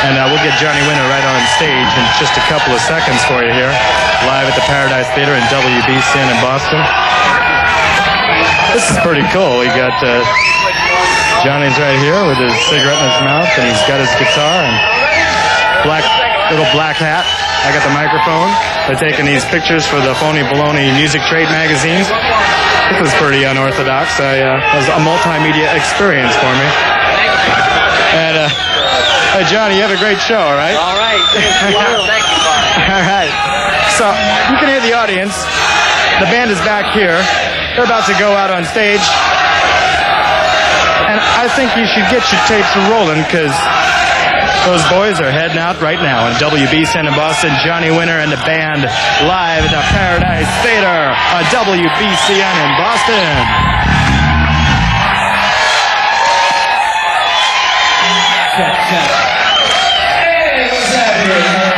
And we'll get Johnny Winter right on stage in just a couple of seconds for you here, live at the Paradise Theater in WBCN in Boston. This is pretty cool. We got Johnny's right here with his cigarette in his mouth, and he's got his guitar and little black hat. I got the microphone. They're taking these pictures for the Phony Baloney Music Trade magazines. This was pretty unorthodox. It was a multimedia experience for me. And hey, Johnny, you have a great show, all right? All right. Thank you. All right. So you can hear the audience. The band is back here. They're about to go out on stage. And I think you should get your tapes rolling because those boys are heading out right now in WBCN in Boston. Johnny Winter and the band live at the Paradise Theater on WBCN in Boston. Hey, what's happening?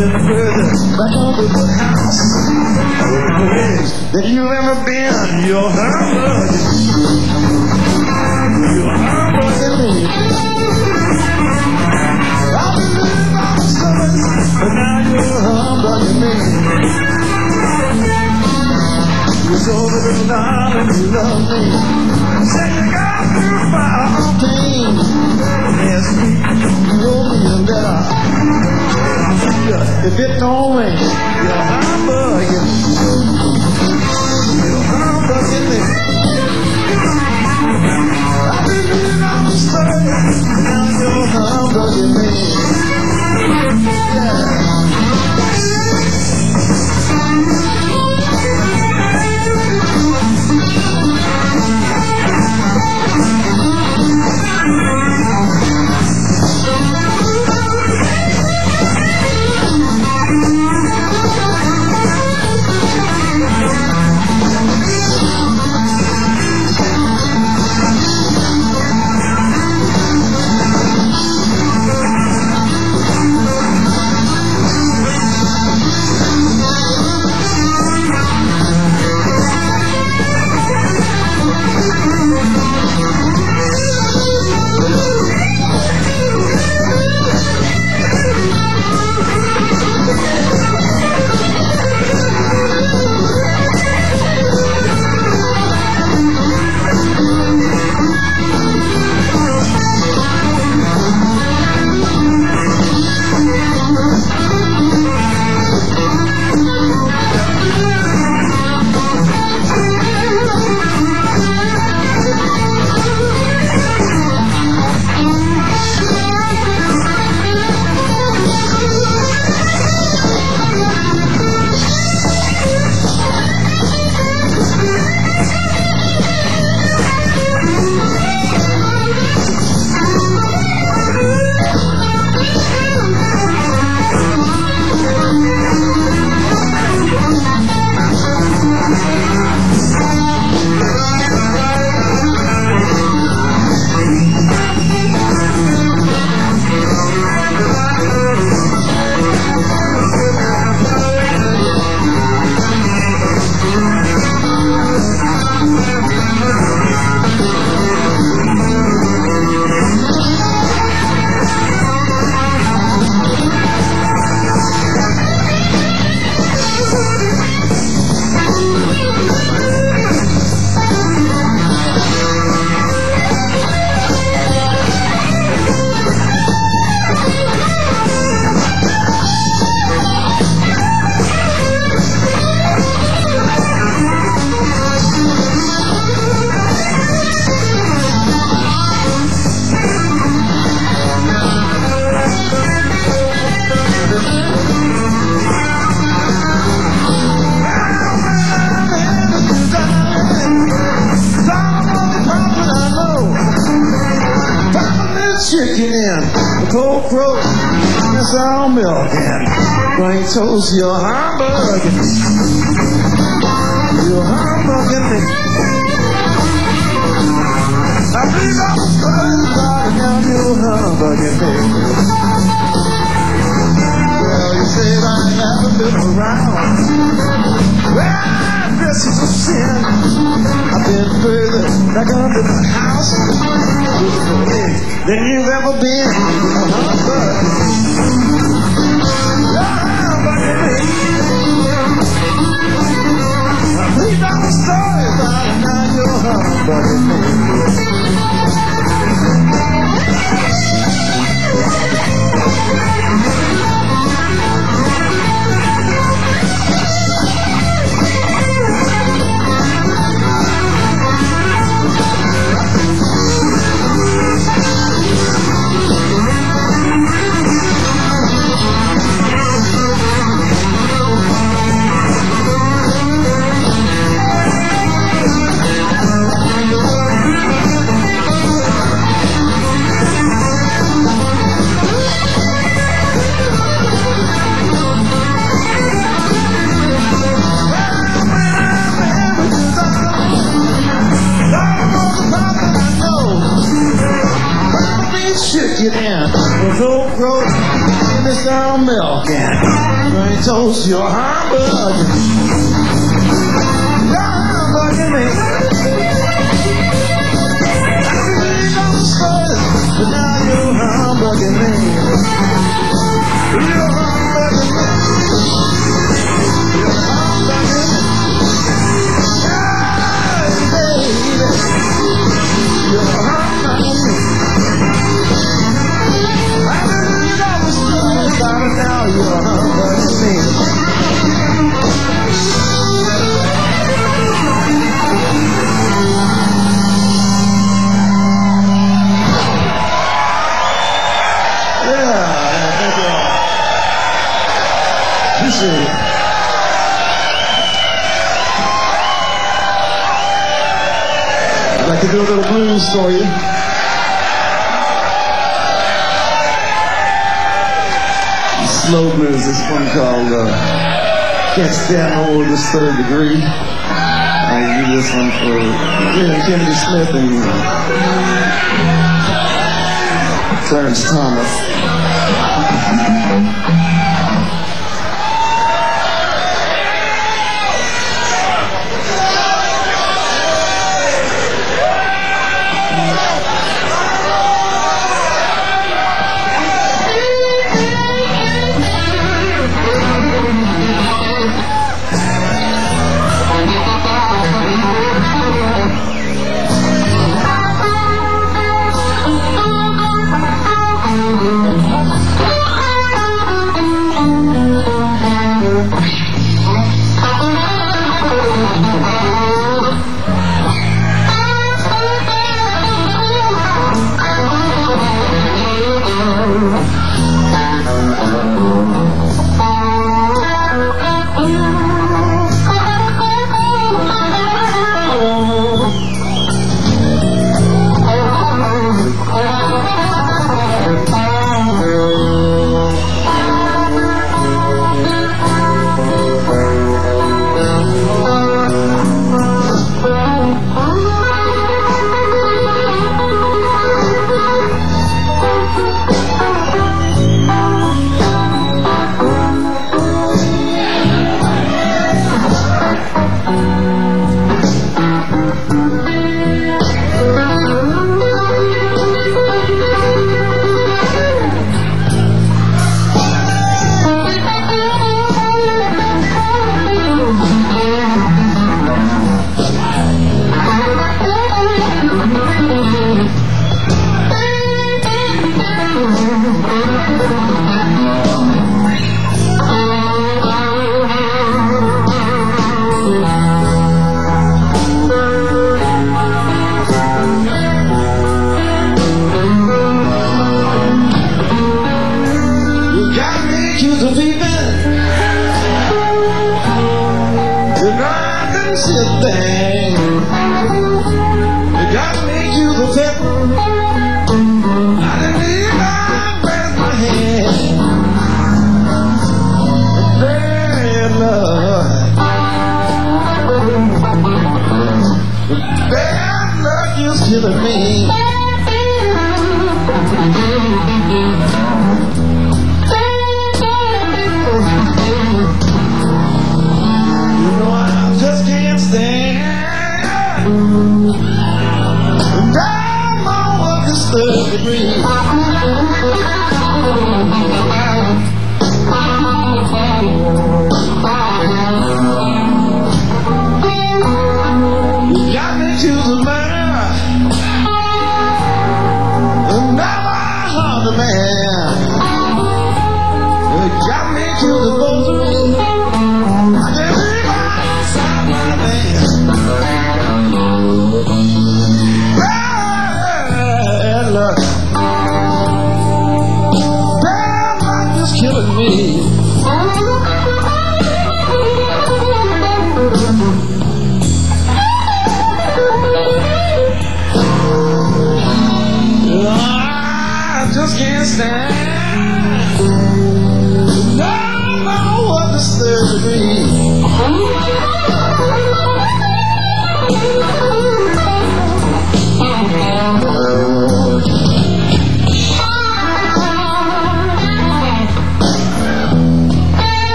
been further back over the house than you've ever been. You're humbugging. You're humbugging me. I've been living by the sun, but now you're humbugging me. You're so little darling, you love me. Said you got through my pain. Yes, you wrote me a letter. If it don't rain, you're humbugging. You're humbugging me. I've been living on the sun, now you're humbugging me. Yeah. Chicken in, the cold crow, and sour milk and plain toast. You're humbugging me. You're humbugging me. I believe I was crying about it, now you're humbugging me. Well, you said I haven't been around. Well, this is a sin. I've been further back under the house than you've ever been. Please don't story about it, now you're humbugging me. Chicken in, the cold crow. give me some milk and drink toast your hamburger. Your hamburger me. But now you're hamburger me. You're hamburger me. You're hamburger me. Hey, baby. You're hamburger me. I knew that was true, but now you're hamburger me. I'd like to do a little blues for you. Slow blues. This one called Can't Stand Hold This Third Degree. I do this one for Kennedy Smith and Clarence Thomas.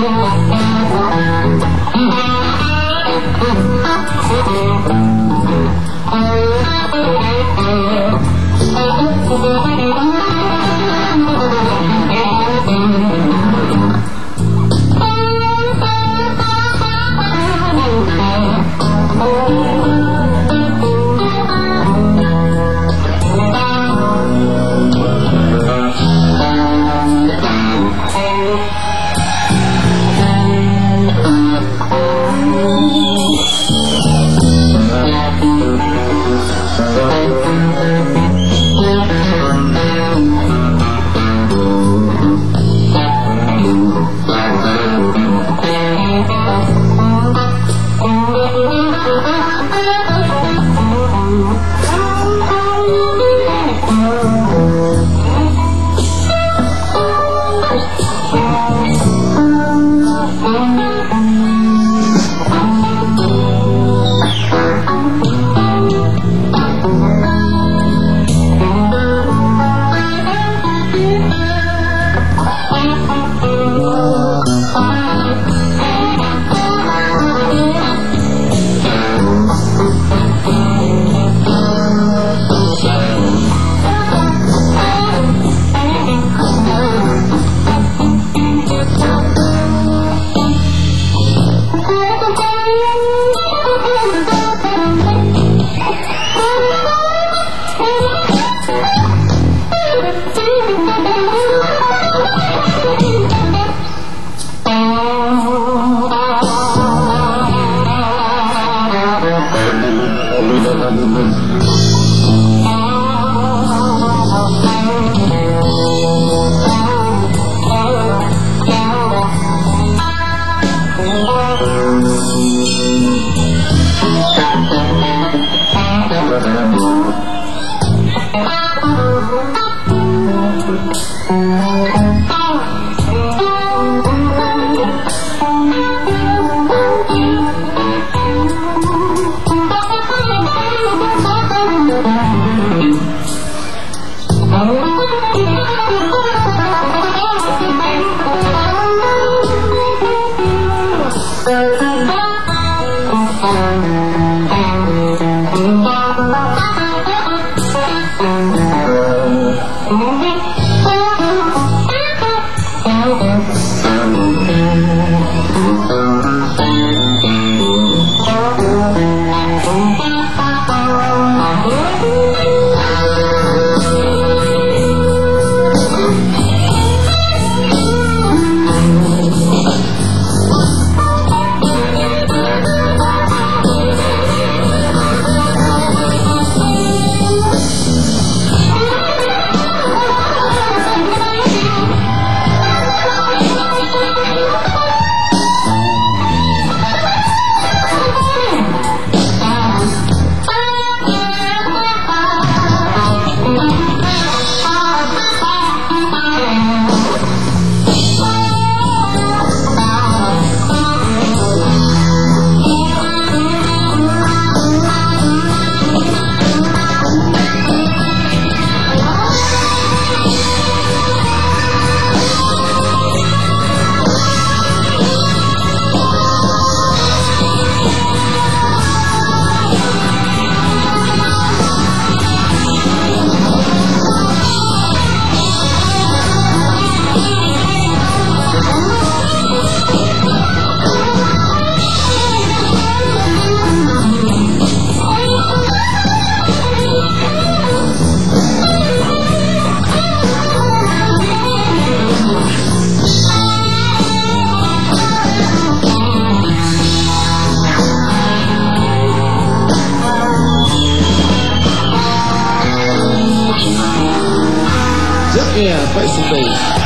Yeah, play some bass.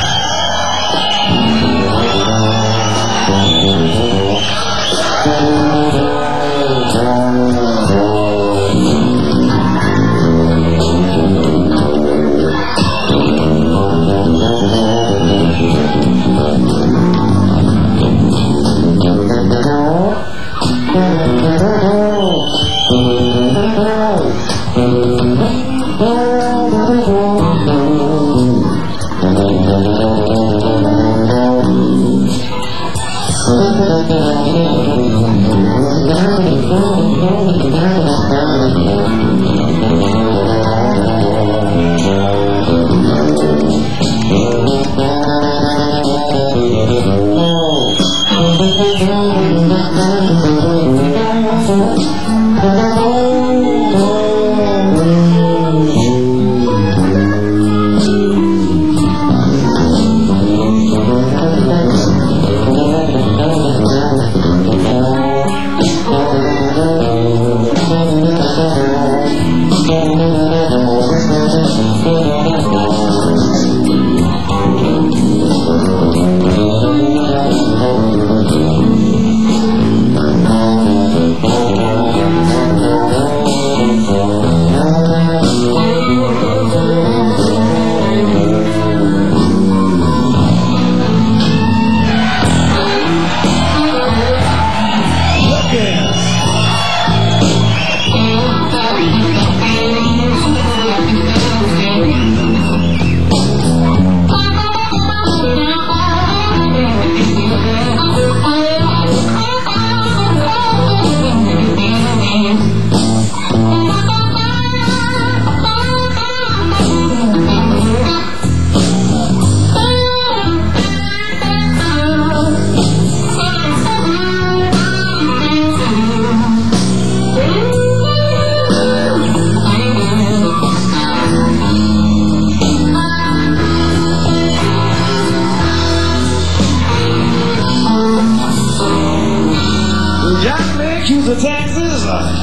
The taxes,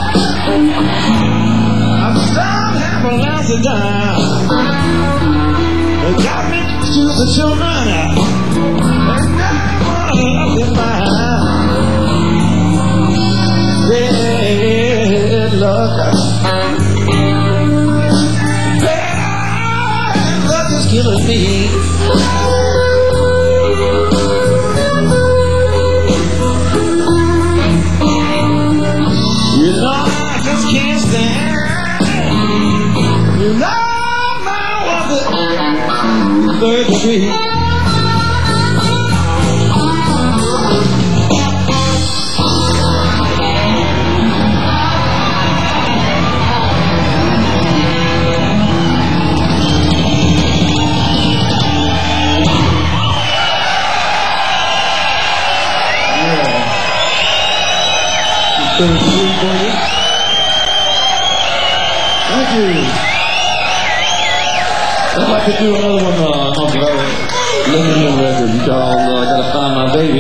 I'm starved half an ounce a dime. They got me to the children, and now I in mind. Red luck, bad luck is killing me. You know I just can't stand. You know my was it third degree. Thank you. I'd like to do another one off of our Living record called I Gotta Find My Baby.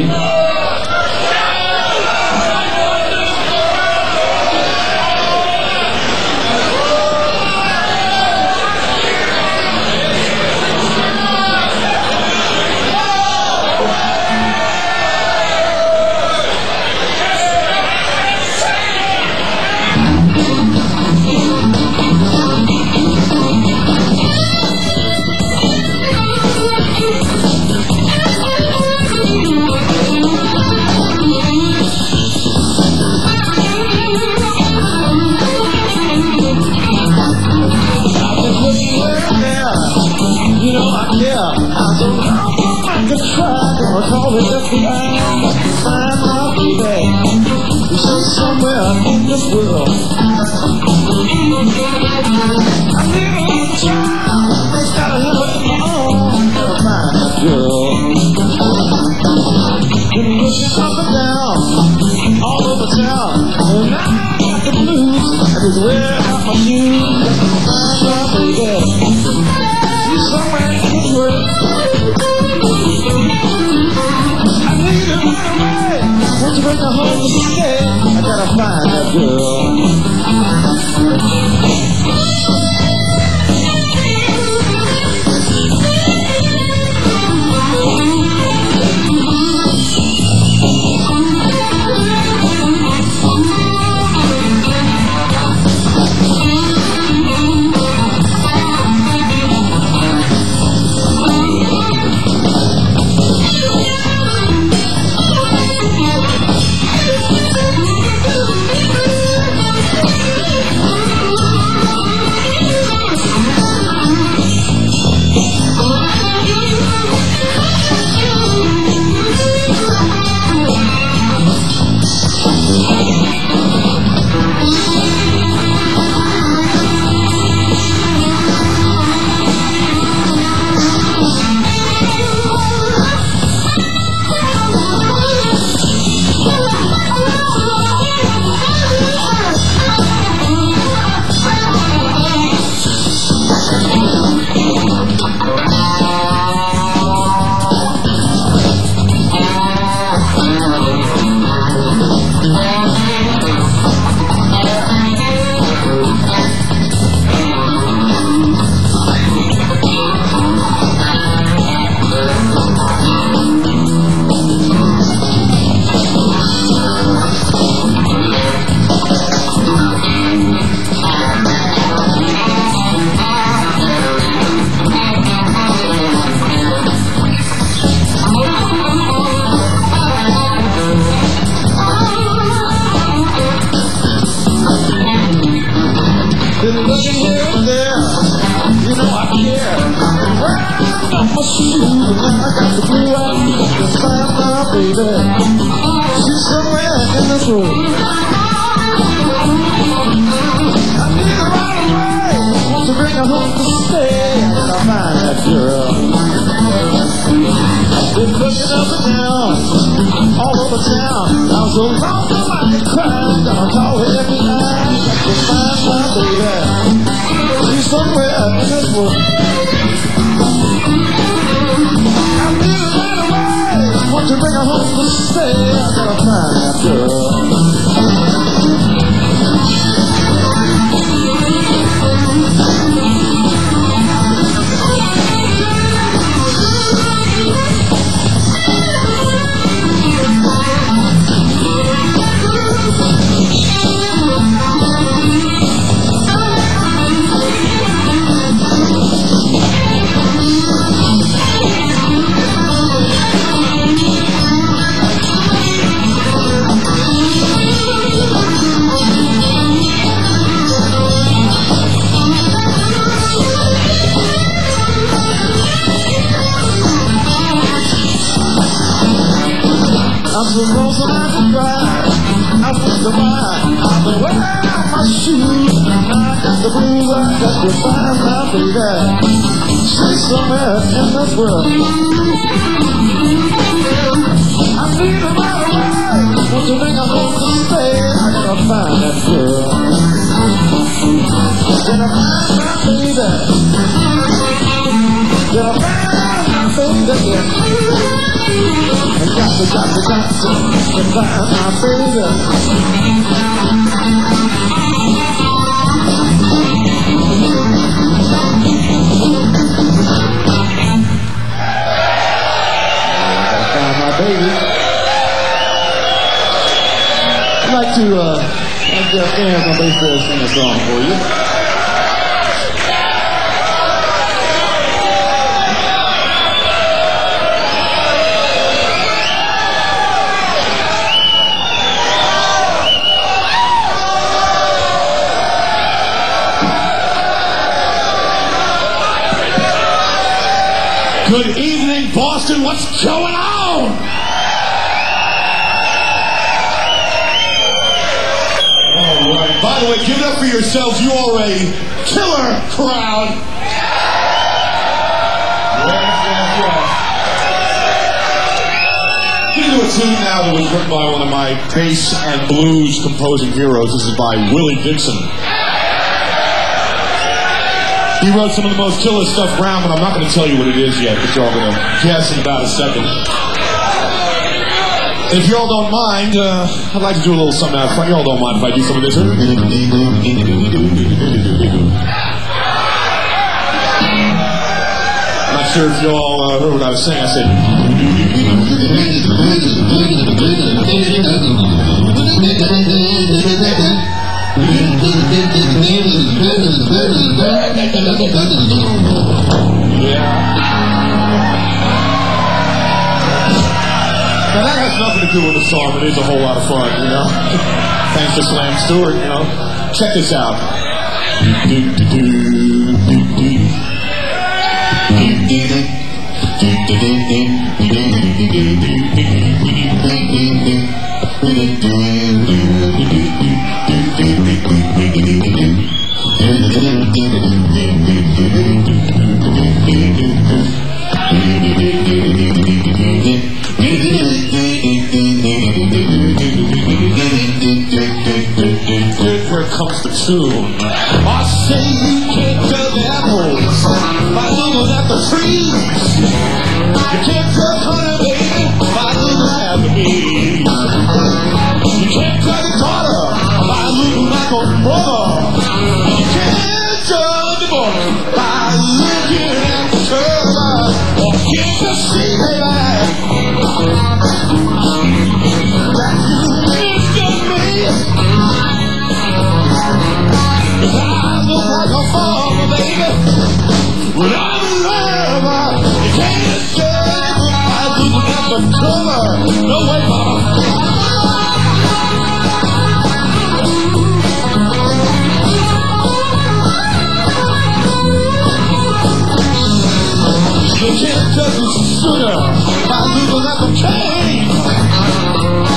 Somewhere in this world, I live in a town. They gotta have it on. Gotta find a girl. Been looking up and down, all over town, and I got the blues. I just wear out my shoes. Find my baby. She's somewhere in this world. I need her right away. Want to bring her home to stay. I gotta find that girl. She's somewhere in this room. I need her right away. Want to bring her home to stay. I gotta find that girl. Been looking up and down, all over town. I'm so lost I could cry. Gonna call her every night. To find my baby. She's somewhere in this room. I need her right away. Want to bring her home to stay. I gotta find that girl. I'm so lonesome I can cry. I wonder why. I've been wearing my shoes. I got the blues. I got to find my baby. She's somewhere in this world. I need her right away. Want to bring her home to stay. I gotta find that girl. Gotta find my baby. Gotta find my baby. I got to find my baby. I'd like to have Jeff Gans on bass player sing a song for you. Good evening, Boston. What's going on? All right. By the way, give it up for yourselves. You are a killer crowd. Yes. Get into a tune now that was written by one of my bass and blues composing heroes. This is by Willie Dixon. He wrote some of the most killer stuff around, but I'm not going to tell you what it is yet, but y'all going to guess in about a second. If y'all don't mind, I'd like to do a little something out front. Y'all don't mind if I do some of this? I'm not sure if y'all heard what I was saying. I said... Yeah. Now that has nothing to do with the song, but it is a whole lot of fun, you know. Thanks to Slam Stewart, you know. Check this out. Here comes the tune. I say you can't tell the apples by looking at the trees. You can't tell honey, baby, by looking at the bees. You can't tell your daughter by looking at her brother. You can't tell the boy by looking at the girl. Or can't you see, baby, that you missed me? Cause I look like a farmer, baby, when I'm in love.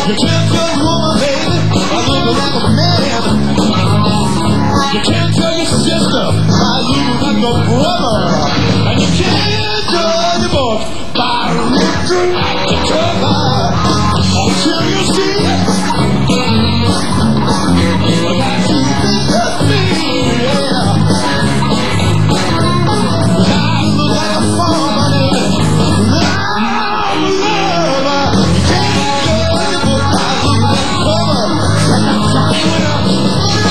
You can't judge a woman, baby, by looking like a man. You can't tell your sister by looking like a brother. And you can't judge a book by looking at the cover. Until you see it. That you think me, yeah. I look like a farmer, baby. I'm a lover. You can't judge a book by looking at the cover. Like a giant.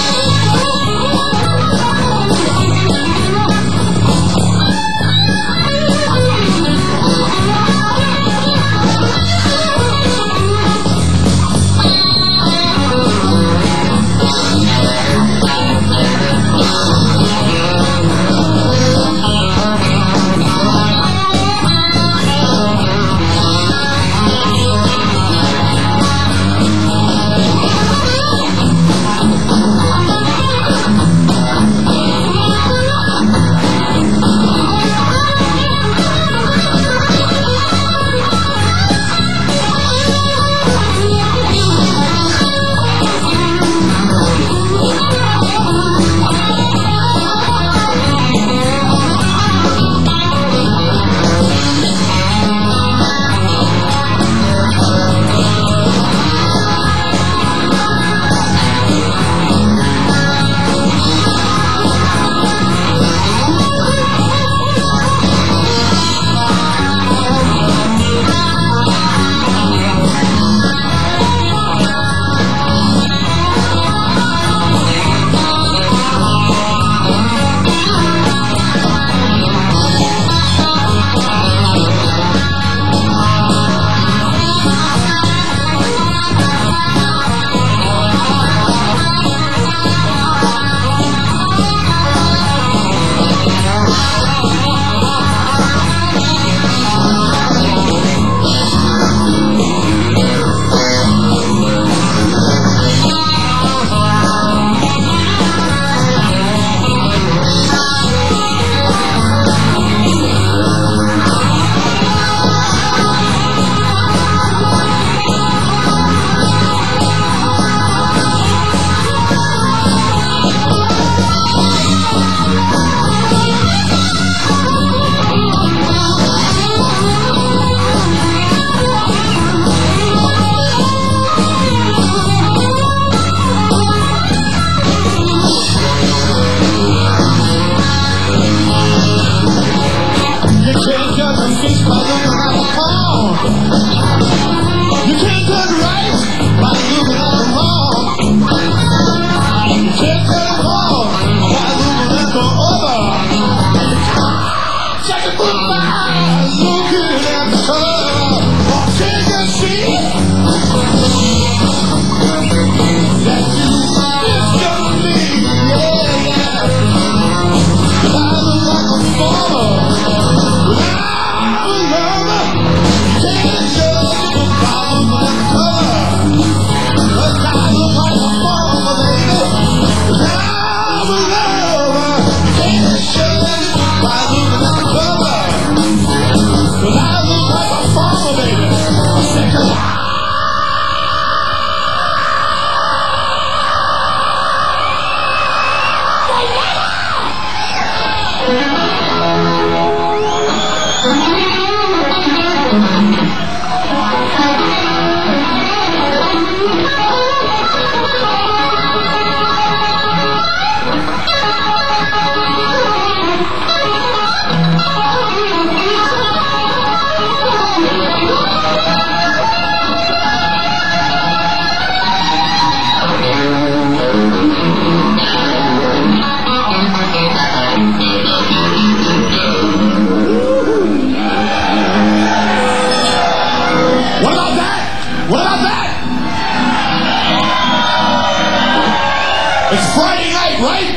It's Friday night, right?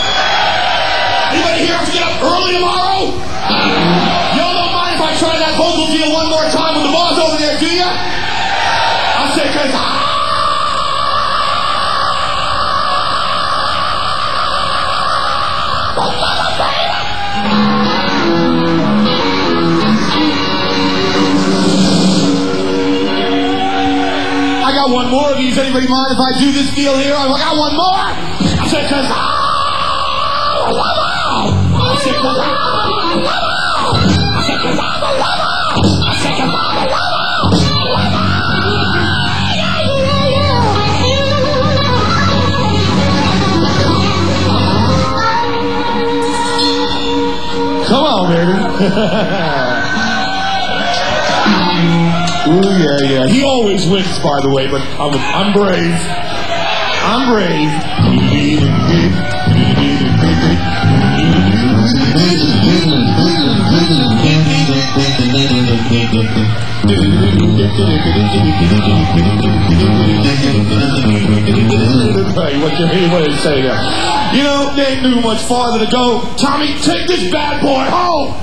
Anybody here have to get up early tomorrow? Y'all don't mind if I try that vocal deal one more time with the boss over there, do ya? I'll say, cause I I got one more of these. Anybody mind if I do this deal here? I got one more. I said, cause I said, cause I said, cause I said, cause come on, baby. Ooh, yeah. He always wins, by the way, but I'm brave. I'm brave. What did he say there? You know, they ain't knew much farther to go. Tommy, take this bad boy home.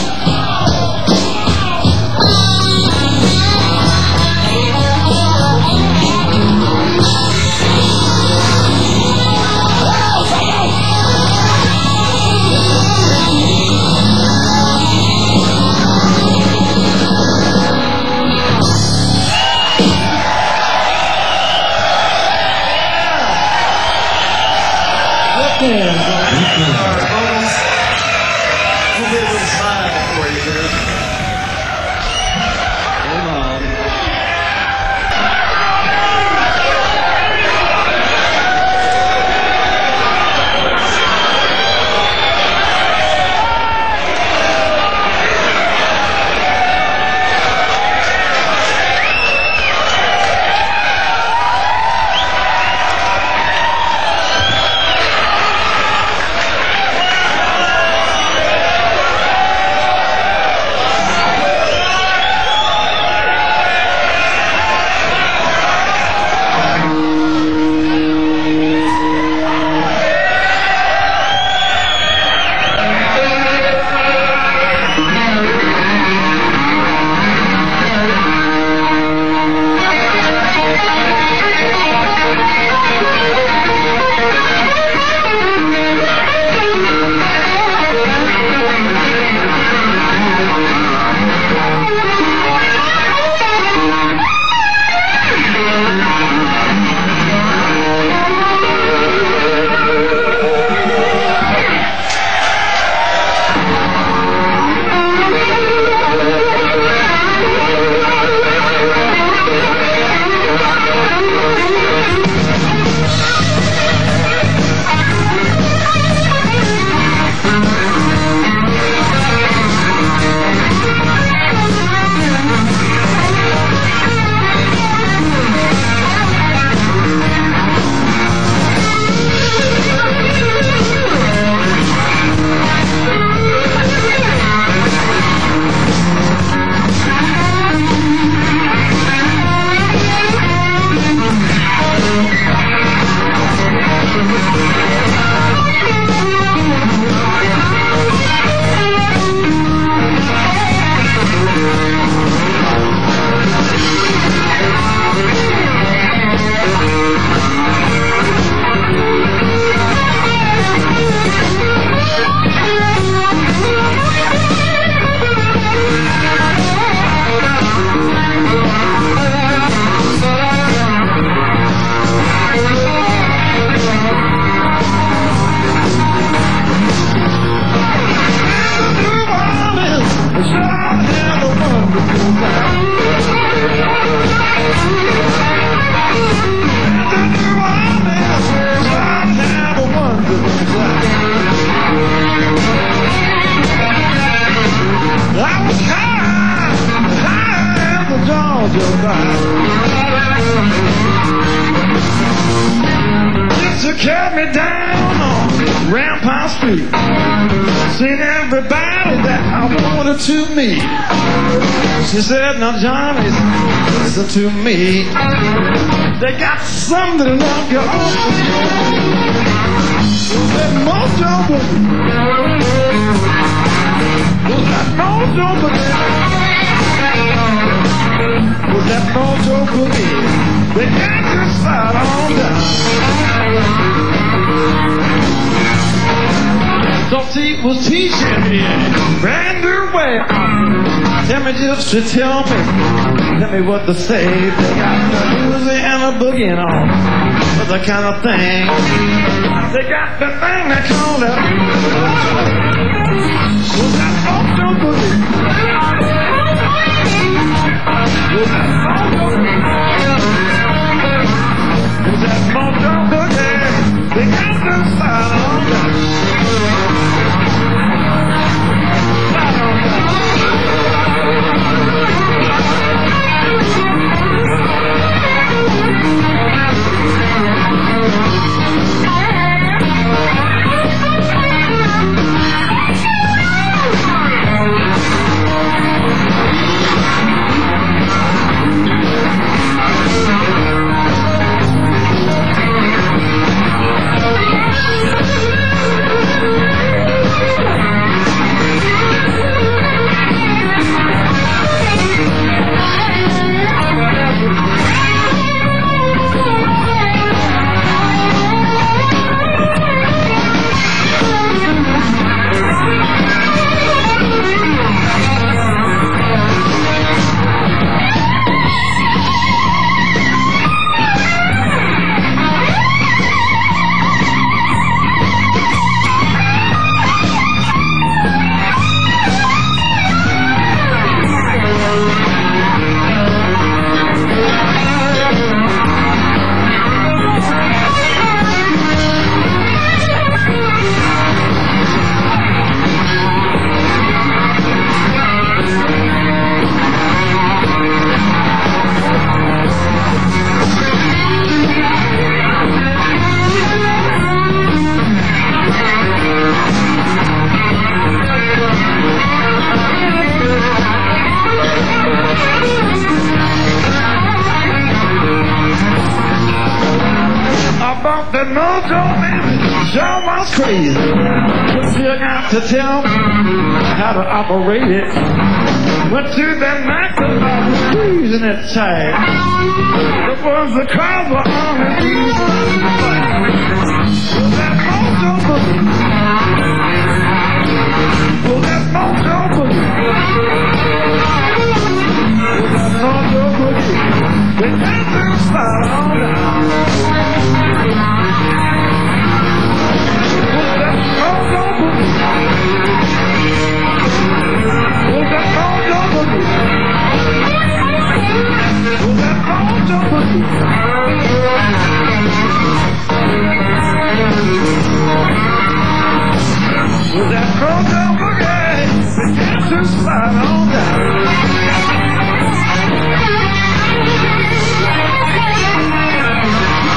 cut me down on Rampart Street. Seen everybody that I wanted to meet. She said, now Johnny, listen to me. They got something to knock you off. That mojo, was that mojo for them? Was that mojo for me? They got to start on down. So was teaching me a brand new way. Tell me just to tell me what to say. They got the music and the boogie on, but the kind of thing. They got the thing they call it. Was that mojo boogie? Was that mojo boogie? Was that mojo boogie? They got the style on that. That mojo baby sure was crazy. But you got to tell me how to operate it. Went to that nightclub, squeezing it tight. It was the cover on the knees. Was that mojo boogie? Was that mojo boogie? Was that mojo boogie? They got to start on down. With that mojo boogie, we got to slide on down.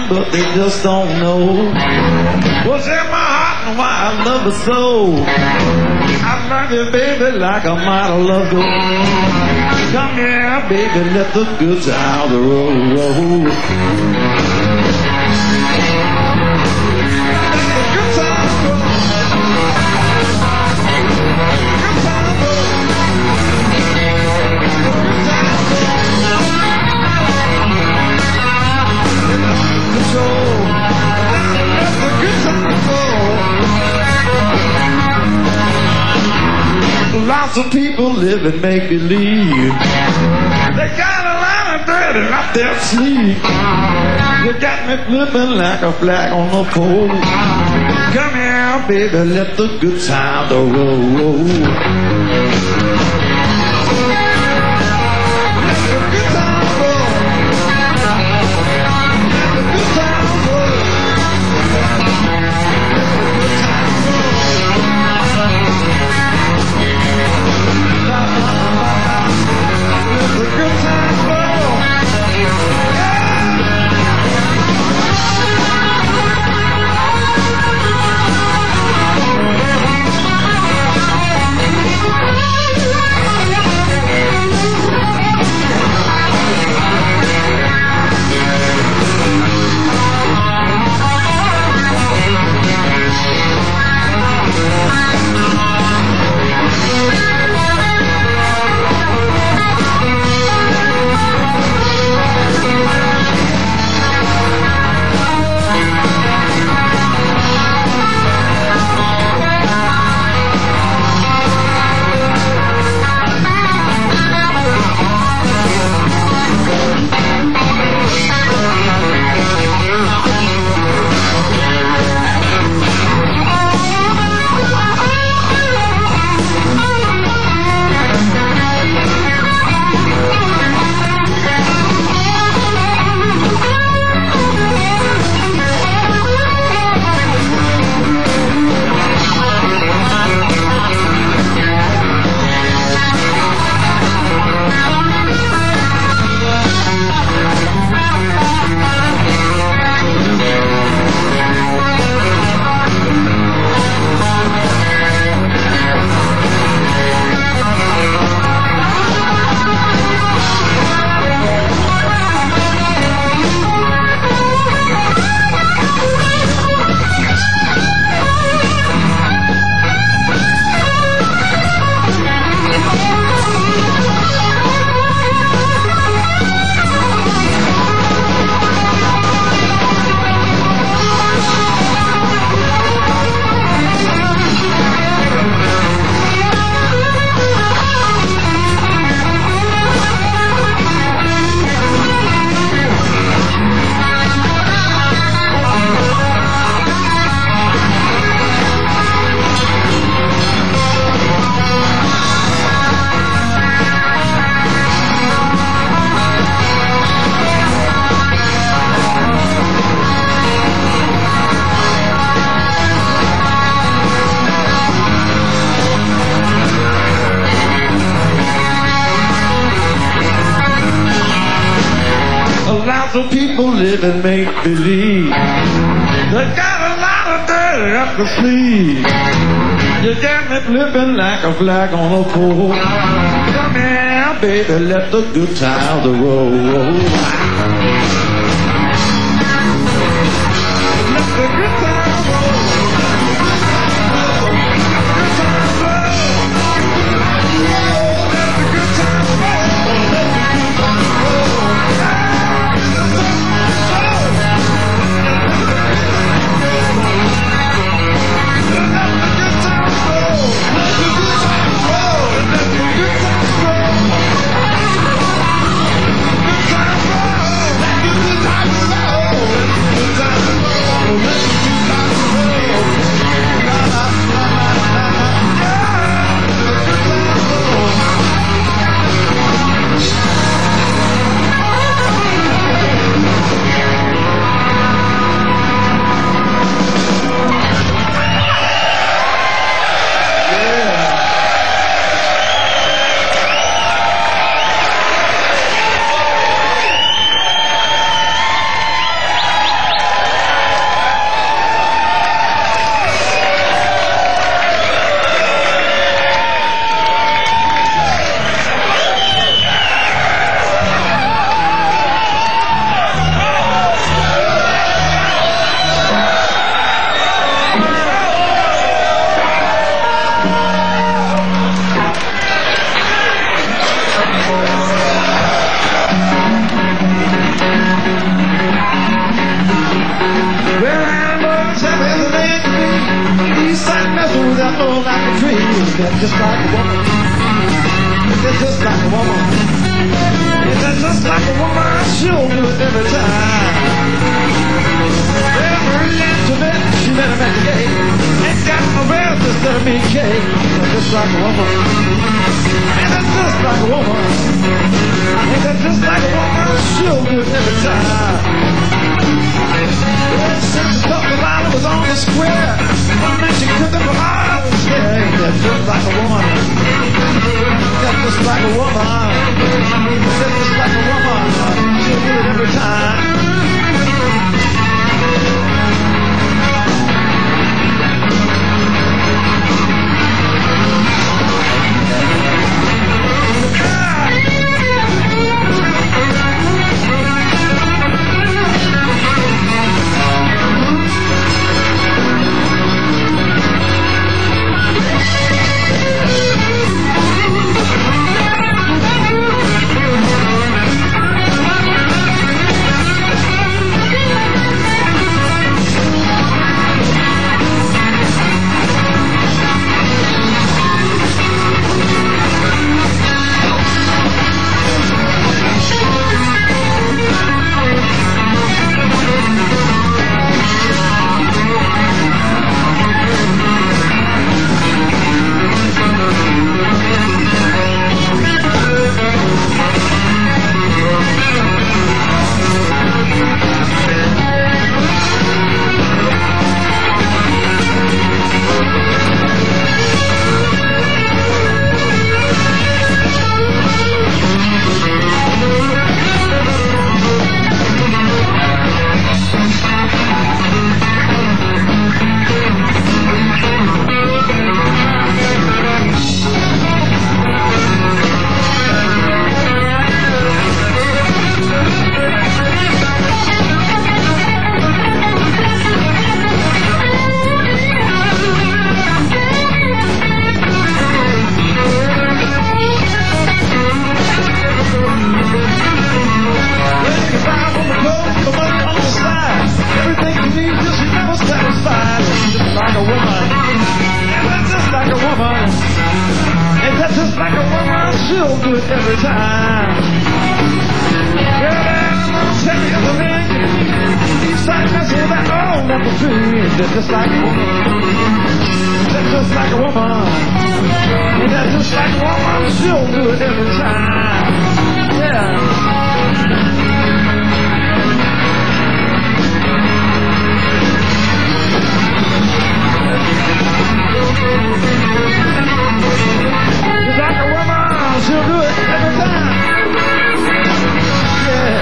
but they just don't know what's in my heart and why I love her so. I love you, baby, like I might have loved you. Come here, baby, let the good times roll. Lots of people live and make believe. They got a lot of dirty up their sleeve. You got me flipping like a flag on the pole. Come here, baby, let the good times roll. Let the good times roll. Let the good times roll. Let the good times roll. Let the good times roll. Lots of people live and make believe. They got a lot of dirty up the sleeve. You got me flipping like a flag on a pole. Come here, baby, let the good times roll. Let the good times roll. Good times roll. Let the good times roll. Let the good times roll. Good times roll. that just like a woman? Is that just like a woman? Is that just like a woman? She'll do it every time. Every intimate she met him at the gate. Ain't got no breath instead of meat cake. Is that just like a woman? Is that just like a woman? Is that just like a woman? She'll do it every time. Since the Carolina was on the square, one night she cooked up a heart of scared. Ain't that just like a woman? Ain't that just like a woman? Ain't that just like a woman? She'll do it every time. Just like a woman. That's just like a woman. And that's just like a woman. She'll do it every time. Yeah. Just like a woman. She'll do it every time. Yeah.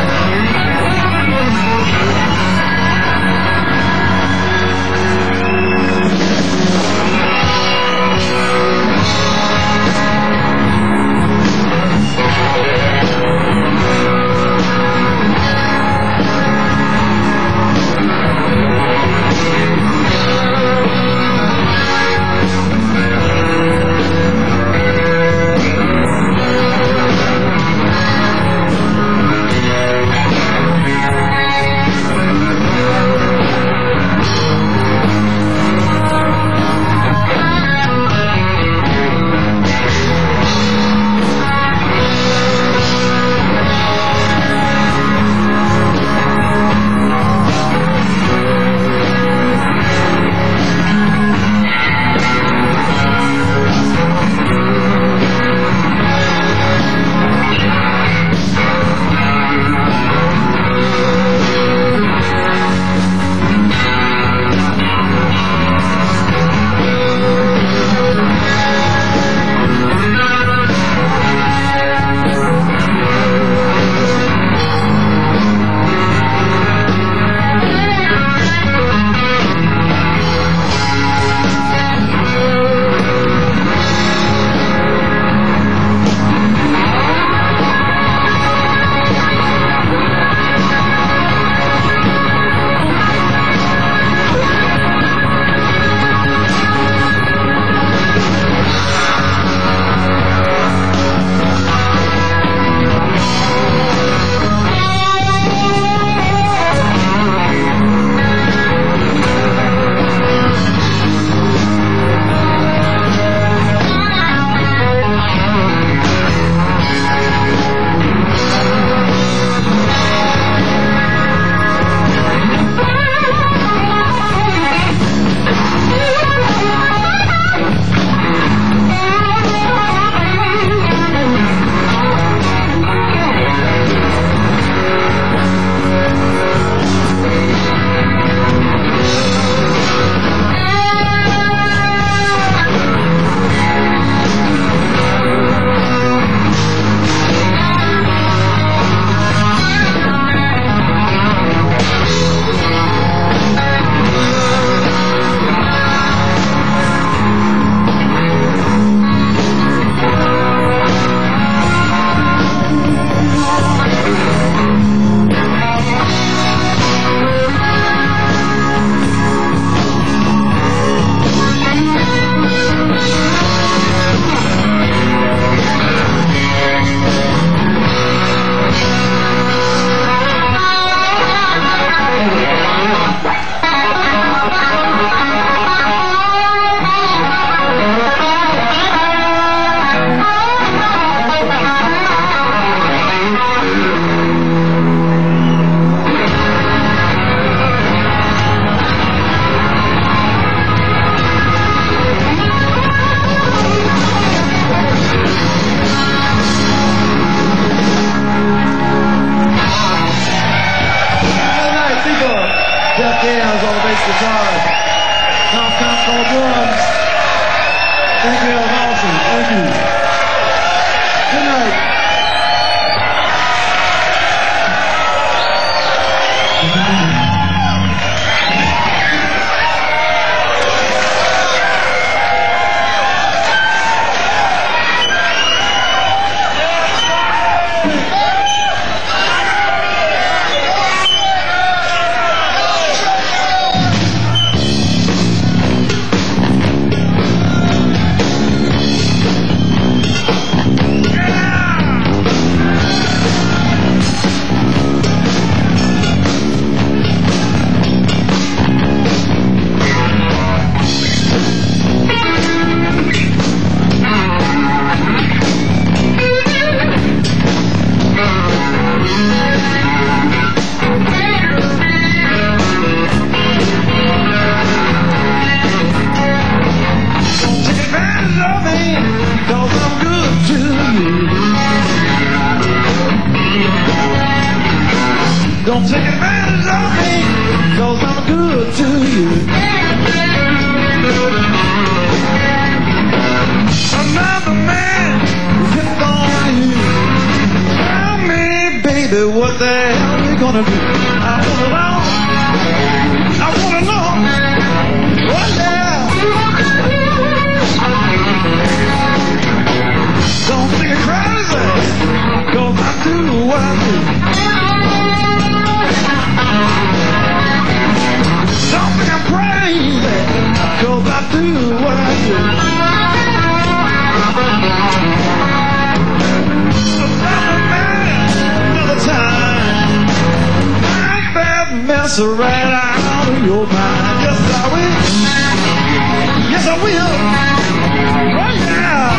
bass guitar. Tom Camp on drums. Miguel Nelson, thank you. Good night. Don't take advantage of me, 'cause I'm good to you. Another man hit on you. Tell me, baby, what the hell we gonna do? I wanna know. Oh yeah. Don't think I'm crazy, 'cause I do what I do. Don't think I'm crazy, 'cause I do what I do. Another man, another time. Knock that mess right out of your mind. Yes, I will. Yes, I will. Oh, yeah.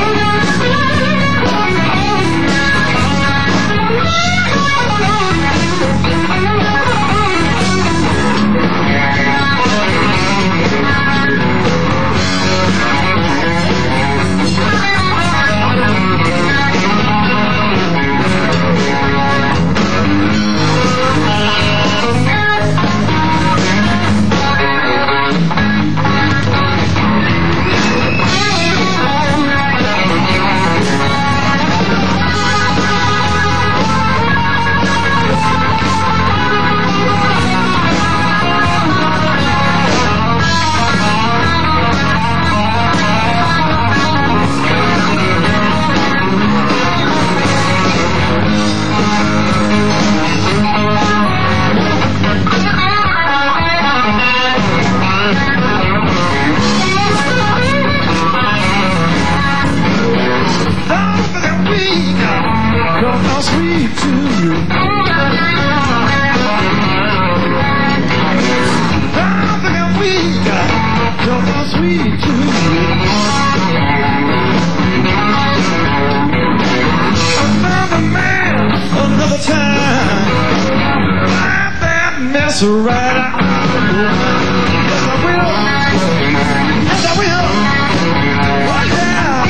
That's right. Yes, I will. Yes, I will. Oh, yeah.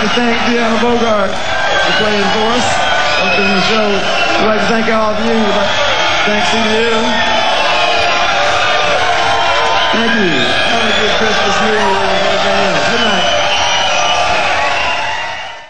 to thank Deanna Bogart for playing for us. Opening the show. We'd like to thank all of you. We'd like to thank CDU. Thank you. Have a good Christmas, New Year, and everything else. Good night.